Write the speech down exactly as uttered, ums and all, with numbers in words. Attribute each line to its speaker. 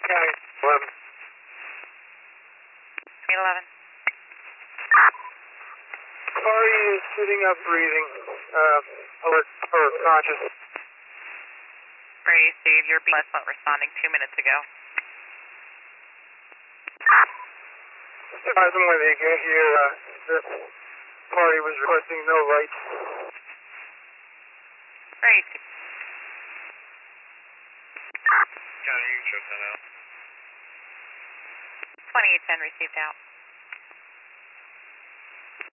Speaker 1: County eleven.
Speaker 2: eleven.
Speaker 1: Party is sitting up breathing, uh, alert or conscious.
Speaker 2: Brady, Steve, your B S wasn't responding two minutes ago.
Speaker 1: Surprisingly, they get here, uh, the party was requesting no lights.
Speaker 2: Great.
Speaker 3: County, you can shut that out.
Speaker 2: twenty-eight ten received out.